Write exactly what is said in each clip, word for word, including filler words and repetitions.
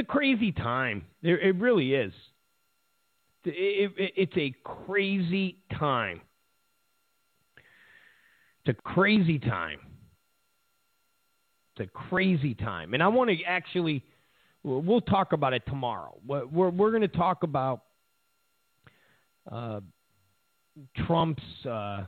crazy time. It, it really is. It, it, it's a crazy time. It's a crazy time. It's a crazy time. And I want to actually, we'll talk about it tomorrow. We're, we're, we're going to talk about uh, Trump's uh,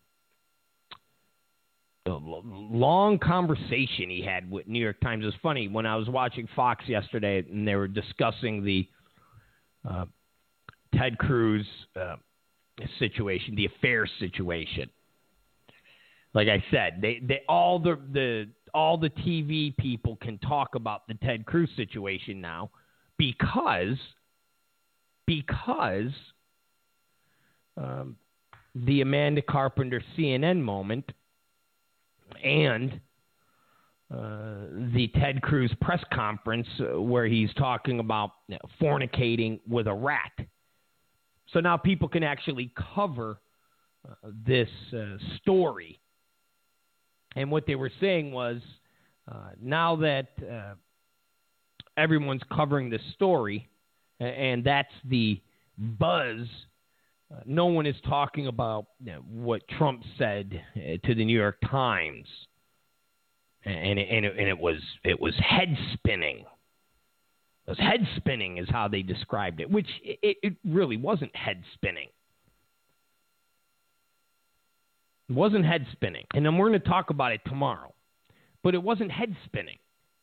long conversation he had with New York Times. It was funny when I was watching Fox yesterday and they were discussing the uh, Ted Cruz uh, situation, the affair situation. Like I said, they, they all the the all the T V people can talk about the Ted Cruz situation now because because um, the Amanda Carpenter C N N moment and uh, the Ted Cruz press conference uh, where he's talking about you know, fornicating with a rat. So now people can actually cover uh, this uh, story. And what they were saying was, uh, now that uh, everyone's covering this story, and that's the buzz, uh, no one is talking about you know, what Trump said uh, to the New York Times, and it, and it, and it was it was head spinning. It was head spinning is how they described it, which it, it really wasn't head spinning. It wasn't head spinning. And then we're going to talk about it tomorrow. But it wasn't head spinning.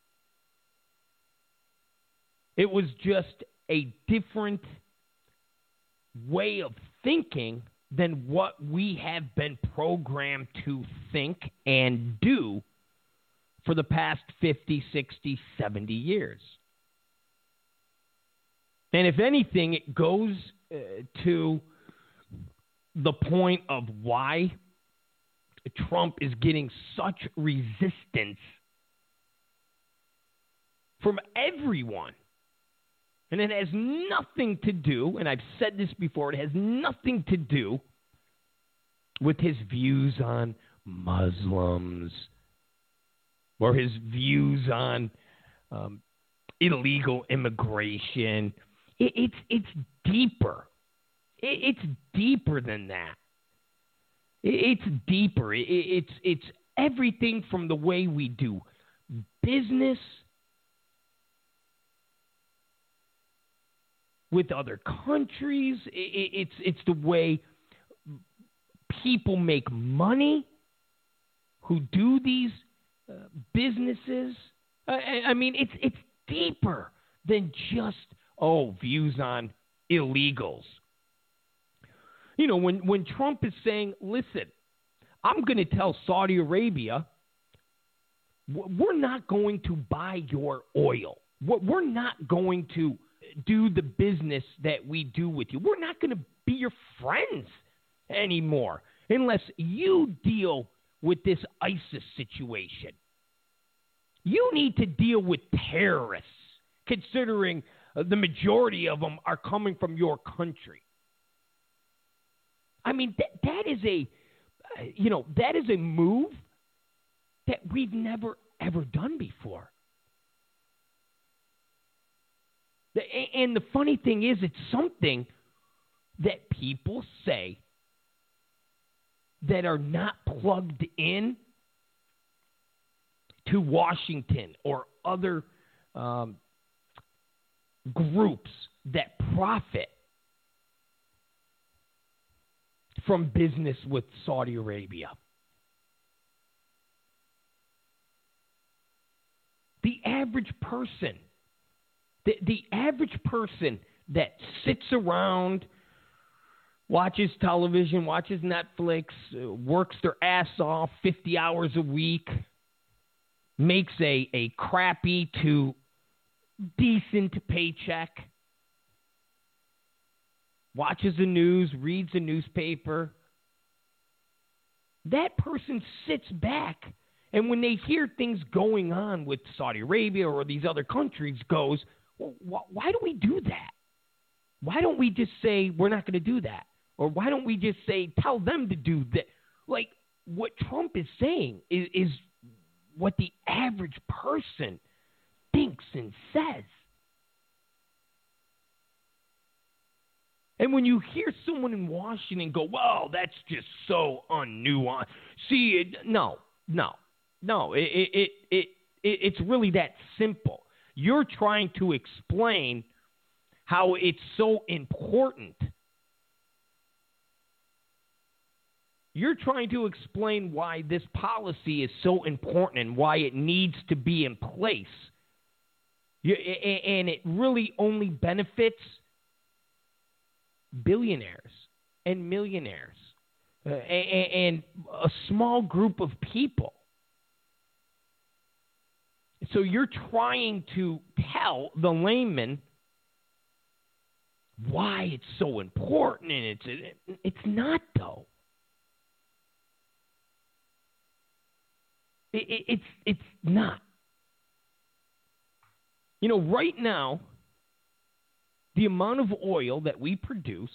It was just a different way of thinking than what we have been programmed to think and do for the past fifty, sixty, seventy years. And if anything, it goes uh, to the point of why Trump is getting such resistance from everyone. And it has nothing to do, and I've said this before, it has nothing to do with his views on Muslims or his views on um, illegal immigration. It, it's, it's deeper. It, it's deeper than that. It's deeper. It's it's everything from the way we do business with other countries. It's it's the way people make money who do these uh, businesses. I, I mean, it's it's deeper than just oh views on illegals. You know, when, when Trump is saying, listen, I'm going to tell Saudi Arabia, we're not going to buy your oil. We're not going to do the business that we do with you. We're not going to be your friends anymore unless you deal with this ISIS situation. You need to deal with terrorists, considering the majority of them are coming from your country. I mean, that, that is a, you know, that is a move that we've never, ever done before. And the funny thing is, it's something that people say that are not plugged in to Washington or other um, groups that profit from business with Saudi Arabia. The average person, the, the average person that sits around, watches television, watches Netflix, uh, works their ass off fifty hours a week, makes a, a crappy to decent paycheck, watches the news, reads the newspaper. That person sits back, and when they hear things going on with Saudi Arabia or these other countries, goes, well, wh- why do we do that? Why don't we just say we're not going to do that? Or why don't we just say, tell them to do that? Like, what Trump is saying is, is what the average person thinks and says. And when you hear someone in Washington go, well, that's just so unnuanced. See, it, no, no, no. It, it, it, it, it's really that simple. You're trying to explain how it's so important. You're trying to explain why this policy is so important and why it needs to be in place. You, and it really only benefits billionaires and millionaires uh, and, and a small group of people. So you're trying to tell the layman why it's so important, and it's it, it's not, though. It, it, it's it's not. You know, right now, the amount of oil that we produce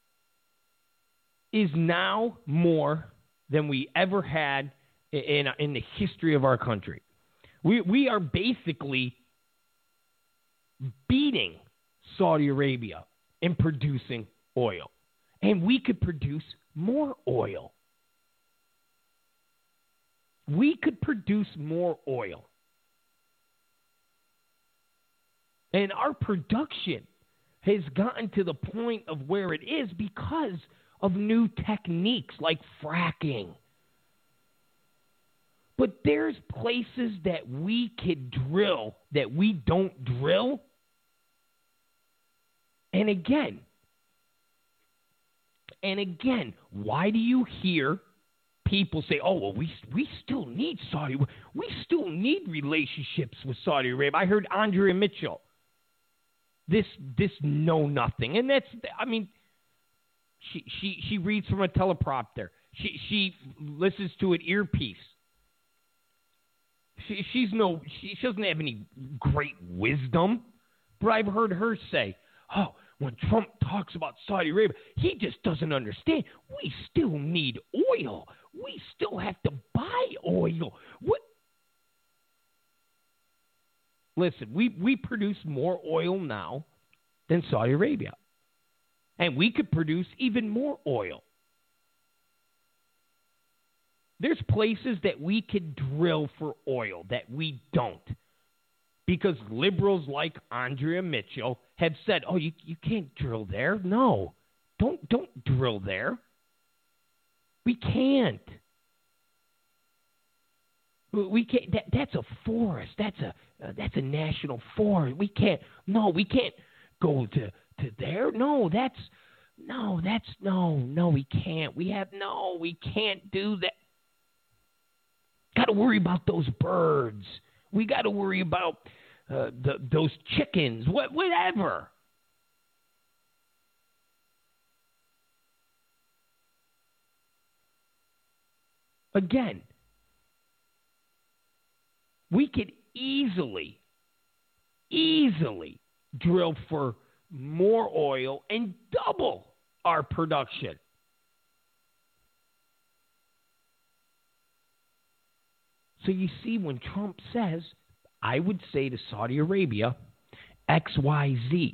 is now more than we ever had in in the history of our country. We we are basically beating Saudi Arabia in producing oil. And we could produce more oil. We could produce more oil. And our production has gotten to the point of where it is because of new techniques like fracking. But there's places that we could drill that we don't drill. And again, and again, why do you hear people say, oh, well, we we still need Saudi, we still need relationships with Saudi Arabia? I heard Andrea Mitchell, this this know-nothing. And that's, I mean, she, she, she reads from a teleprompter. She, she listens to an earpiece. She, she's no, she, she doesn't have any great wisdom, but I've heard her say, oh, when Trump talks about Saudi Arabia, he just doesn't understand. We still need oil. We still have to buy oil. What? Listen, we, we produce more oil now than Saudi Arabia. And we could produce even more oil. There's places that we could drill for oil that we don't. Because liberals like Andrea Mitchell have said, oh, you, you can't drill there. No, don't don't drill there. We can't. We can't. That, that's a forest. That's a uh, that's a national forest. We can't. No, we can't go to, to there. No, that's no, that's no, no. We can't. We have no. We can't do that. Got to worry about those birds. We got to worry about uh, the, those chickens, what, whatever. Again, we could easily, easily drill for more oil and double our production. So you see, when Trump says, I would say to Saudi Arabia, X Y Z.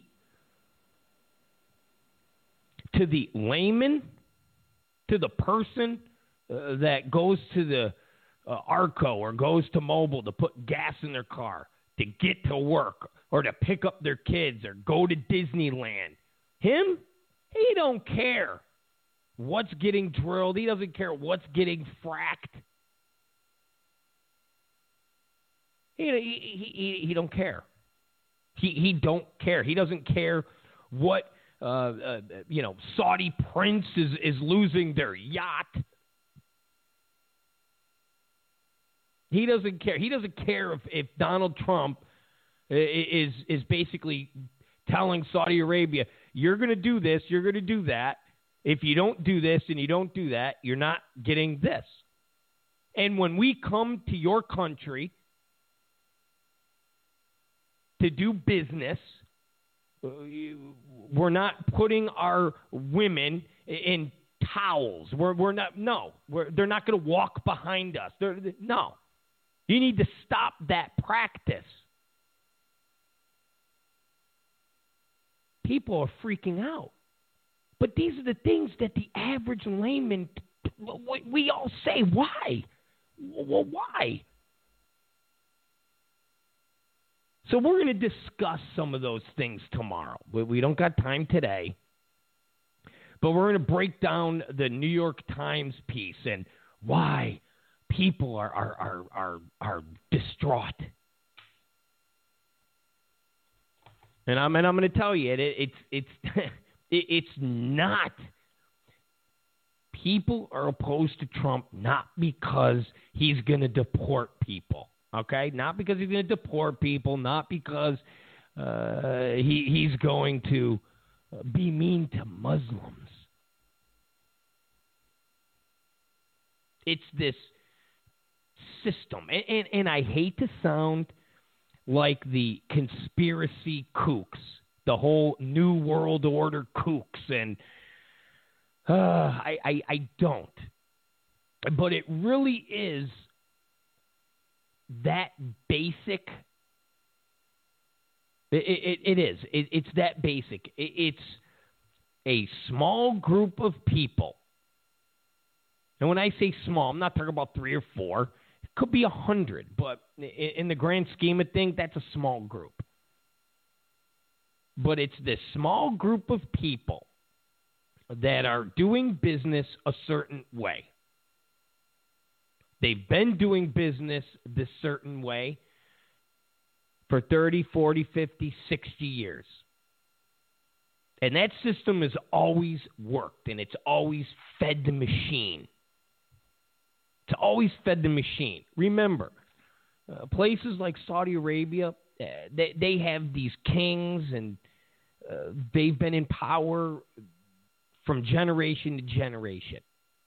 To the layman, to the person uh, that goes to the uh, Arco or goes to Mobile to put gas in their car, to get to work, or to pick up their kids, or go to Disneyland. Him, he don't care what's getting drilled. He doesn't care what's getting fracked. He, he, he, he don't care. He he don't care. He doesn't care what uh, uh, you know. Saudi prince is, is losing their yacht. He doesn't care. He doesn't care if, if Donald Trump is is basically telling Saudi Arabia, you're going to do this, you're going to do that. If you don't do this and you don't do that, you're not getting this. And when we come to your country to do business, we're not putting our women in towels. We're we're not. No, we're, they're not going to walk behind us. They're, no, you need to stop that practice. People are freaking out. But these are the things that the average layman, we all say, why? Well, why? So we're going to discuss some of those things tomorrow. We don't got time today. But we're going to break down the New York Times piece and why people are are are are, are distraught. And I'm and I'm going to tell you, it, it's it's it, it's not. People are opposed to Trump not because he's going to deport people, okay? Not because he's going to deport people, not because uh, he he's going to be mean to Muslims. It's this system, and, and, and I hate to sound like the conspiracy kooks, the whole New World Order kooks, and uh, I, I, I don't. But it really is that basic. It, it, it is. It, it's that basic. It, it's a small group of people. And when I say small, I'm not talking about three or four. It could be a hundred, but in the grand scheme of things, that's a small group. But it's this small group of people that are doing business a certain way. They've been doing business this certain way for thirty, forty, fifty, sixty years. And that system has always worked, and it's always fed the machine. It's always fed the machine. Remember, uh, places like Saudi Arabia, uh, they, they have these kings, and uh, they've been in power from generation to generation.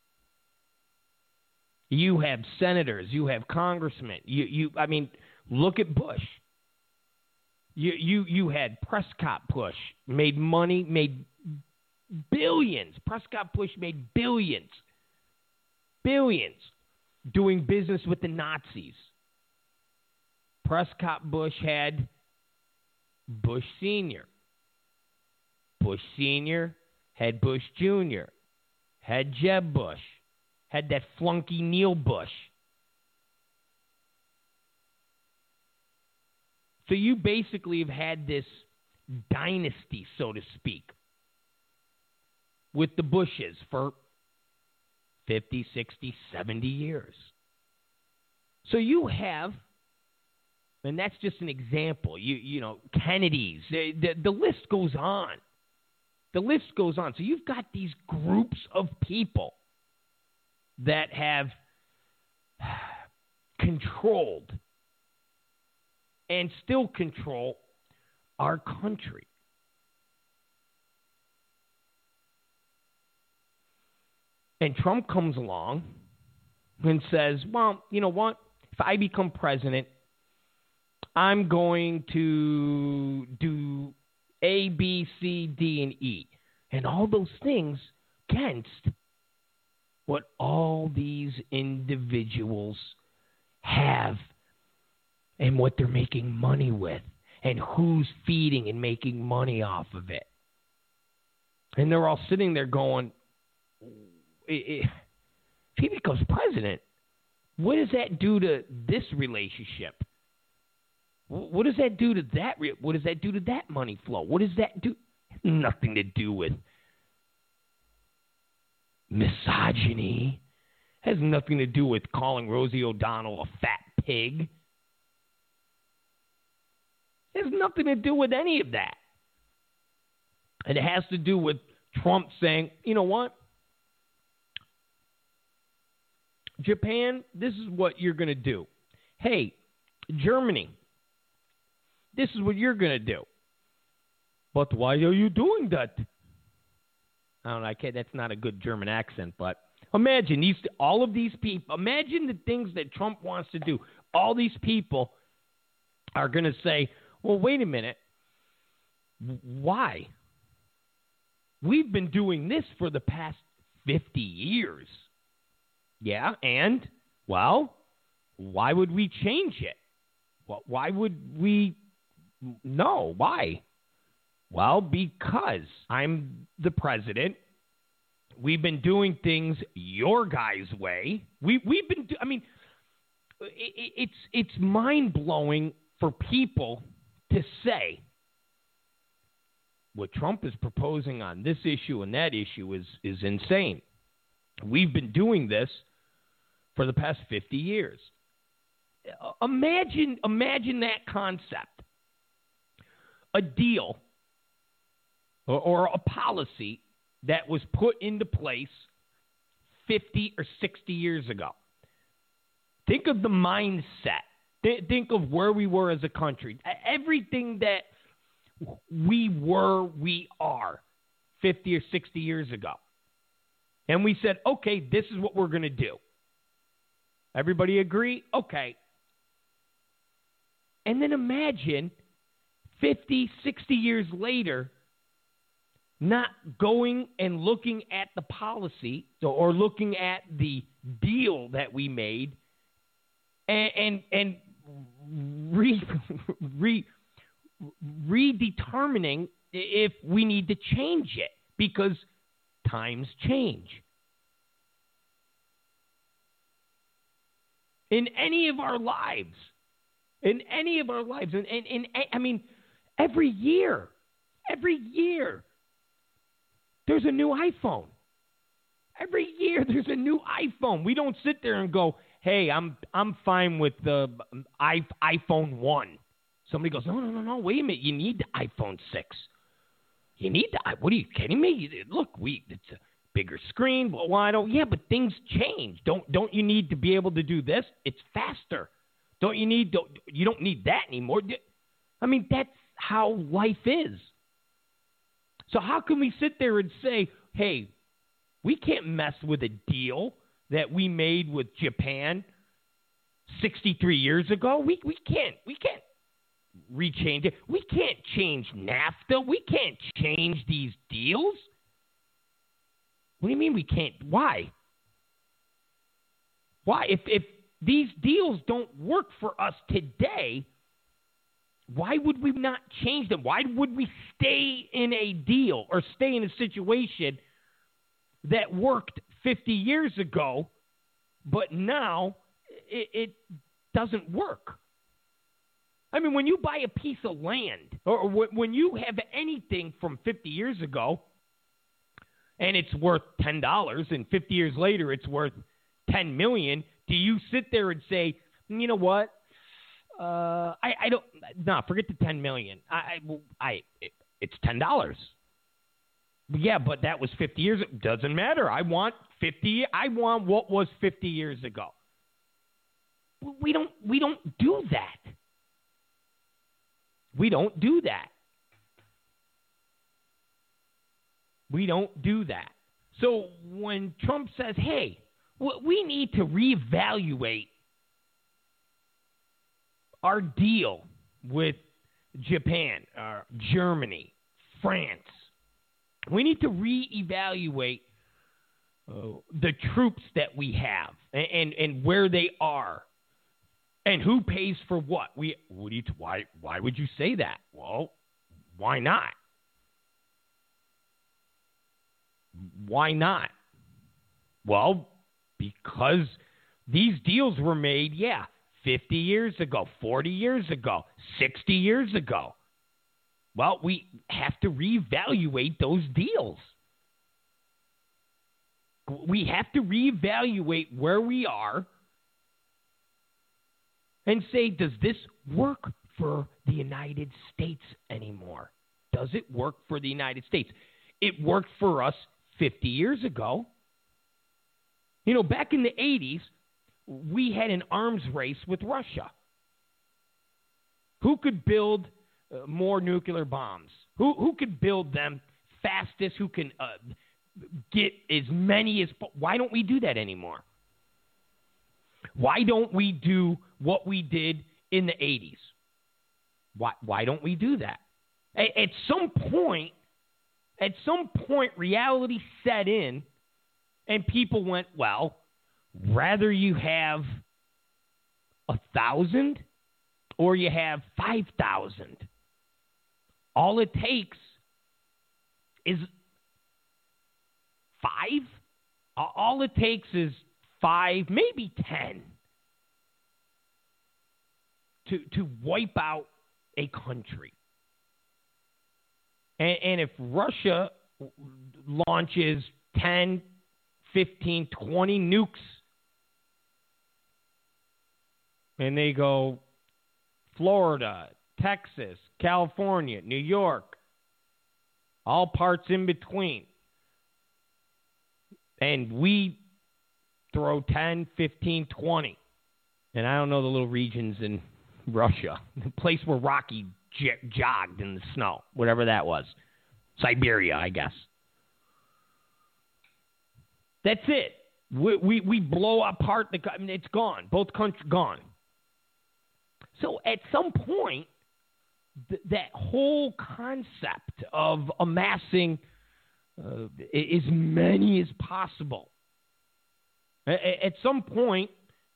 You have senators, you have congressmen. You, you, I mean, look at Bush. You, you, you had Prescott Bush, made money, made billions. Prescott Bush made billions, billions, doing business with the Nazis. Prescott Bush had Bush Senior Bush Senior had Bush Junior, had Jeb Bush, had that flunky Neil Bush. So you basically have had this dynasty, so to speak, with the Bushes for fifty, sixty, seventy years. So you have, and that's just an example, you you know, Kennedys, the, the, the list goes on. The list goes on. So you've got these groups of people that have controlled and still control our country. And Trump comes along and says, well, you know what? If I become president, I'm going to do A, B, C, D, and E. And all those things against what all these individuals have and what they're making money with and who's feeding and making money off of it. And they're all sitting there going, if he becomes president, what does that do to this relationship? What does that do to that? What does that do to that money flow? What does that do? Nothing to do with misogyny. Has nothing to do with calling Rosie O'Donnell a fat pig. It has nothing to do with any of that. And it has to do with Trump saying, you know what? Japan, this is what you're going to do. Hey, Germany, this is what you're going to do. But why are you doing that? I don't know. I can't, that's not a good German accent, but imagine these, all of these people. Imagine the things that Trump wants to do. All these people are going to say, well, wait a minute. Why? We've been doing this for the past fifty years. Yeah, and, well, why would we change it? Why would we? No, why? Well, because I'm the president, we've been doing things your guys' way. We, we've been, do, I mean, it, it's it's mind-blowing for people to say what Trump is proposing on this issue and that issue is, is insane. We've been doing this for the past fifty years. Imagine, imagine that concept. A deal or, or a policy that was put into place fifty or sixty years ago. Think of the mindset. Th- think of where we were as a country. Everything that we were, we are fifty or sixty years ago. And we said, okay, this is what we're going to do. Everybody agree? Okay. And then imagine fifty, sixty years later, not going and looking at the policy or looking at the deal that we made and and, and re, re, redetermining if we need to change it because times change. In any of our lives, in any of our lives, and in, in, in, I mean, every year, every year, there's a new iPhone. Every year, there's a new iPhone. We don't sit there and go, "Hey, I'm I'm fine with the iPhone one." Somebody goes, "No, no, no, no. Wait a minute. You need the iPhone six. You need the. What are you kidding me? Look, we it's a bigger screen. Well, why don't? Yeah, but things change. Don't don't you need to be able to do this? It's faster. Don't you need? Don't, you don't need that anymore. I mean, that's how life is. So how can we sit there and say, hey, we can't mess with a deal that we made with Japan sixty-three years ago? We we can't we can't rechange it. We can't change NAFTA. We can't change these deals. What do you mean we can't? Why? Why? If if these deals don't work for us today, why would we not change them? Why would we stay in a deal or stay in a situation that worked fifty years ago, but now it, it doesn't work? I mean, when you buy a piece of land or when you have anything from fifty years ago and it's worth ten dollars and fifty years later it's worth ten million dollars, do you sit there and say, you know what? Uh, I, I don't, no, forget the ten million dollars. I, I, it, it's ten dollars. Yeah, but that was fifty years ago. Doesn't matter. I want fifty, I want what was fifty years ago. We don't, we don't do that. We don't do that. We don't do that. So when Trump says, hey, we need to reevaluate our deal with Japan, uh, Germany, France, we need to reevaluate uh, the troops that we have and, and, and where they are and who pays for what. We, what do you, why, why would you say that? Well, why not? Why not? Well, because these deals were made, yeah, fifty years ago, forty years ago, sixty years ago. Well, we have to reevaluate those deals. We have to reevaluate where we are and say, does this work for the United States anymore? Does it work for the United States? It worked for us fifty years ago. You know, back in the eighties, we had an arms race with Russia. Who could build uh, more nuclear bombs? Who who could build them fastest? Who can uh, get as many as... Why don't we do that anymore? Why don't we do what we did in the eighties? Why, why don't we do that? At, at some point, at some point, reality set in, and people went, well, rather you have a thousand or you have five thousand. All it takes is five. All it takes is five, maybe ten, to to wipe out a country. And, and if Russia launches ten, fifteen, twenty nukes, and they go Florida, Texas, California, New York, all parts in between, and we throw ten, fifteen, twenty, and I don't know the little regions in Russia, the place where Rocky j- jogged in the snow, whatever that was, Siberia, I guess. That's it. We we, we blow apart the. I mean, it's gone. Both countries gone. So at some point, th- that whole concept of amassing uh, as many as possible. A- at some point,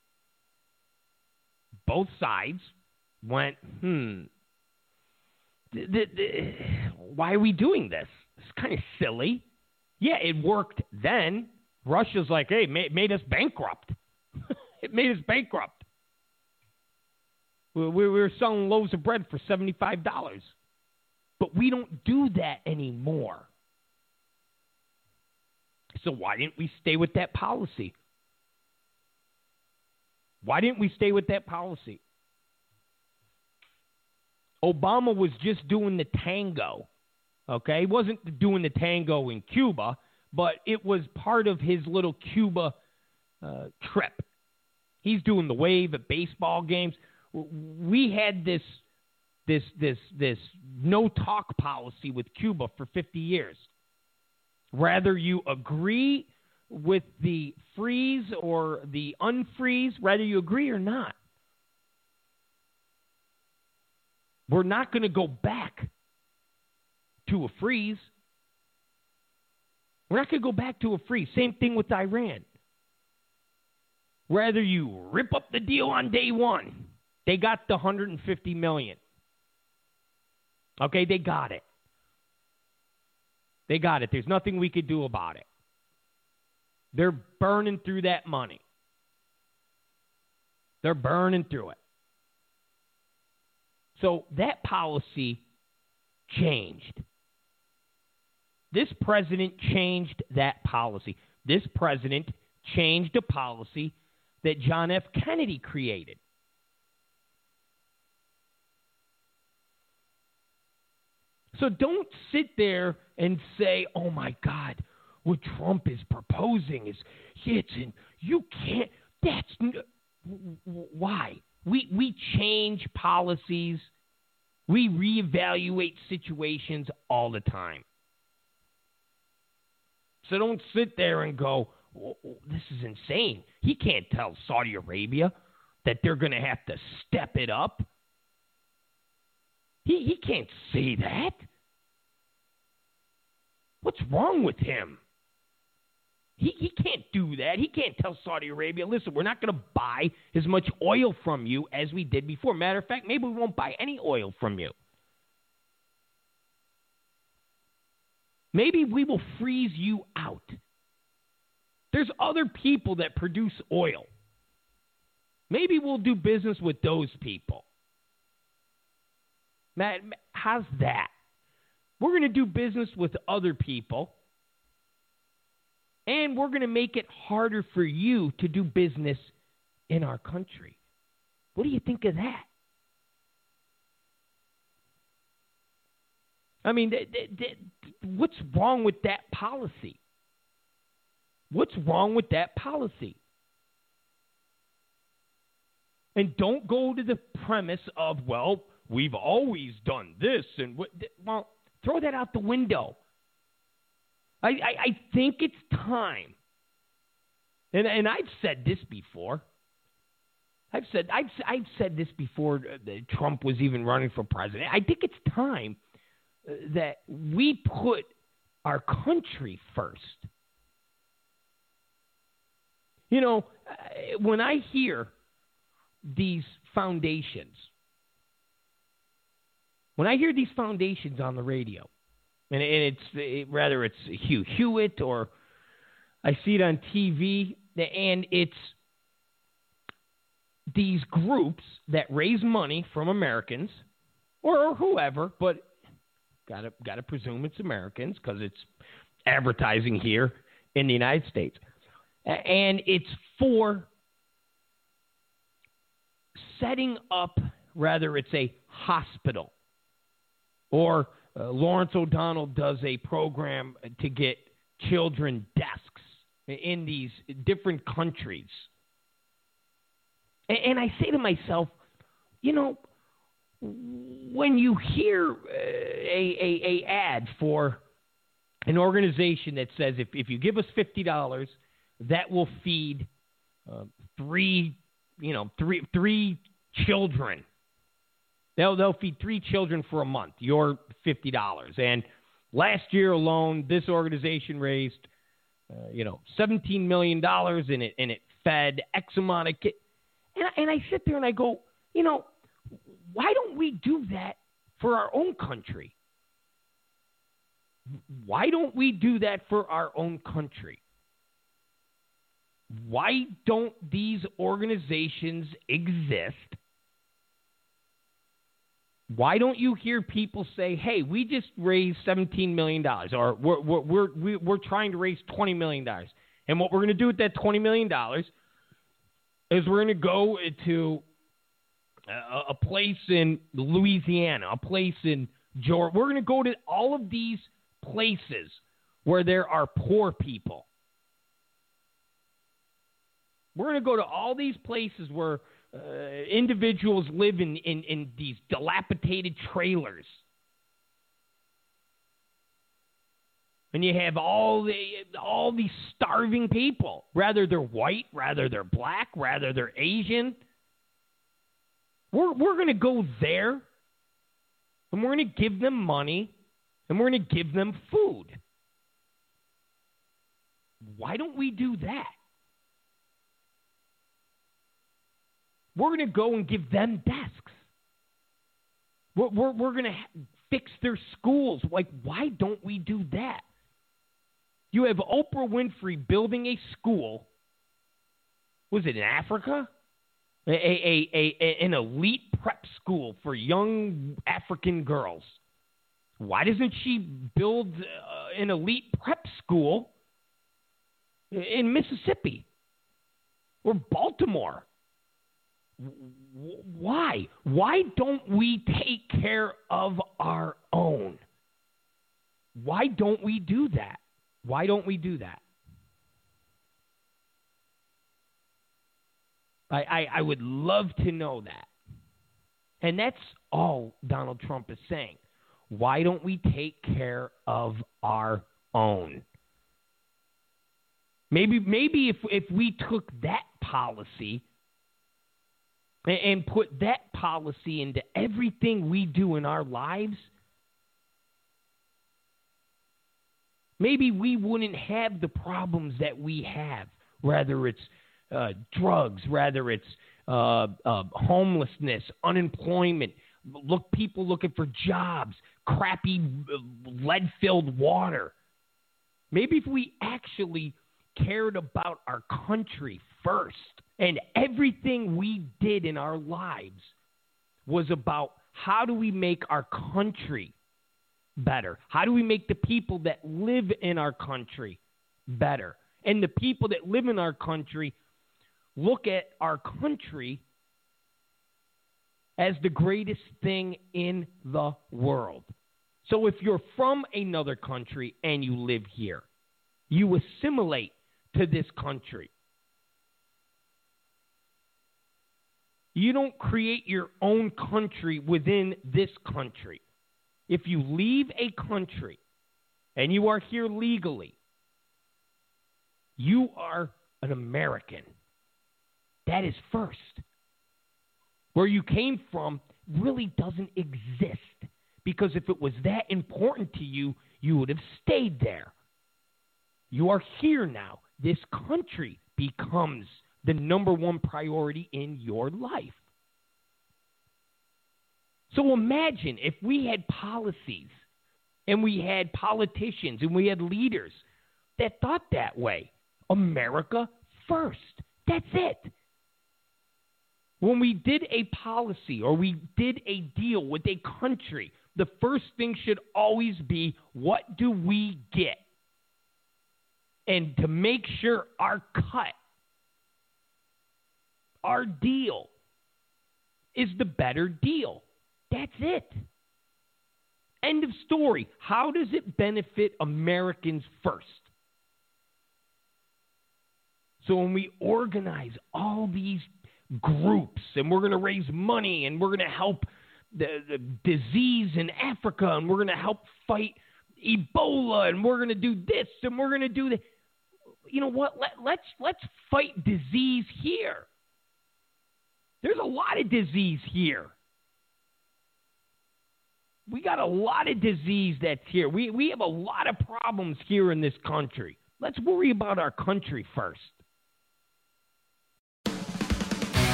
both sides went, hmm, th- th- th- why are we doing this? It's kind of silly. Yeah, it worked then. Russia's like, hey, ma- made us bankrupt. It made us bankrupt. We, we were selling loaves of bread for seventy-five dollars. But we don't do that anymore. So why didn't we stay with that policy? Why didn't we stay with that policy? Obama was just doing the tango, okay? He wasn't doing the tango in Cuba, but it was part of his little Cuba uh, trip. He's doing the wave at baseball games. We had this, this, this, this no-talk policy with Cuba for fifty years. Whether you agree with the freeze or the unfreeze, whether you agree or not, we're not going to go back to a freeze. We're not going to go back to a freeze. Same thing with Iran. Whether you rip up the deal on day one, they got the one hundred fifty million dollars. Okay, they got it. They got it. There's nothing we could do about it. They're burning through that money. They're burning through it. So that policy changed. This president changed that policy. This president changed a policy that John F. Kennedy created. So don't sit there and say, oh, my God, what Trump is proposing is it's in, you can't, that's, n- why? We, we change policies. We reevaluate situations all the time. So don't sit there and go, oh, this is insane. He can't tell Saudi Arabia that they're going to have to step it up. He, he can't say that. What's wrong with him? He, he can't do that. He can't tell Saudi Arabia, listen, we're not going to buy as much oil from you as we did before. Matter of fact, maybe we won't buy any oil from you. Maybe we will freeze you out. There's other people that produce oil. Maybe we'll do business with those people. Matt, how's that? We're going to do business with other people, and we're going to make it harder for you to do business in our country. What do you think of that? I mean, th- th- th- what's wrong with that policy? What's wrong with that policy? And don't go to the premise of, well, we've always done this. and what, Well, throw that out the window. I, I, I think it's time. And, and I've said this before. I've said I've, I've said this before that Trump was even running for president. I think it's time that we put our country first. You know, when I hear these foundations, when I hear these foundations on the radio, And, and it's it, rather it's Hugh Hewitt or I see it on T V, and it's these groups that raise money from Americans or, or whoever, but gotta gotta presume it's Americans because it's advertising here in the United States, and it's for setting up, rather it's a hospital, or uh, Lawrence O'Donnell does a program to get children desks in these different countries. And, and I say to myself, you know, when you hear uh, a, a, a ad for an organization that says if, if you give us fifty dollars, that will feed uh, three, you know, three three children. They'll they'll feed three children for a month. Your fifty dollars. And last year alone, this organization raised, uh, you know, seventeen million dollars, and it and it fed X amount of kids. And I, and I sit there and I go, you know, why don't we do that for our own country? Why don't we do that for our own country? Why don't these organizations exist? Why don't you hear people say, hey, we just raised seventeen million dollars, or we're, we're, we're, we're trying to raise twenty million dollars. And what we're going to do with that twenty million dollars is we're going to go to a, a place in Louisiana, a place in Georgia. We're going to go to all of these places where there are poor people. We're going to go to all these places where uh, individuals live in, in, in these dilapidated trailers. And you have all the all these starving people. Rather they're white, rather they're black, rather they're Asian. We're, we're going to go there, and we're going to give them money, and we're going to give them food. Why don't we do that? We're going to go and give them desks. We're, we're, we're going to ha- fix their schools. Like, why don't we do that? You have Oprah Winfrey building a school. Was it in Africa? A, a, a, a, an elite prep school for young African girls. Why doesn't she build uh, an elite prep school in Mississippi or Baltimore? Why? Why don't we take care of our own? Why don't we do that? Why don't we do that? I, I, I would love to know that. And that's all Donald Trump is saying. Why don't we take care of our own? Maybe maybe if if we took that policy and, and put that policy into everything we do in our lives, maybe we wouldn't have the problems that we have. Whether it's uh, drugs, whether it's uh, uh, homelessness, unemployment, look people looking for jobs, crappy lead-filled water. Maybe if we actually cared about our country first, and everything we did in our lives was about how do we make our country better? How do we make the people that live in our country better? And the people that live in our country look at our country as the greatest thing in the world. So if you're from another country and you live here, you assimilate to this country. You don't create your own country within this country. If you leave a country and you are here legally, you are an American. That is first. Where you came from really doesn't exist, because if it was that important to you, you would have stayed there. You are here now. This country becomes the number one priority in your life. So imagine if we had policies And we had politicians and we had leaders that thought that way. America first. That's it. When we did a policy or we did a deal with a country, the first thing should always be, what do we get? And to make sure our cut, our deal, is the better deal. That's it. End of story. How does it benefit Americans first? So when we organize all these groups and we're going to raise money and we're going to help the, the disease in Africa and we're going to help fight Ebola and we're going to do this and we're going to do that. You know what? Let, let's, let's fight disease here. There's a lot of disease here. We got a lot of disease that's here. We, we have a lot of problems here in this country. Let's worry about our country first.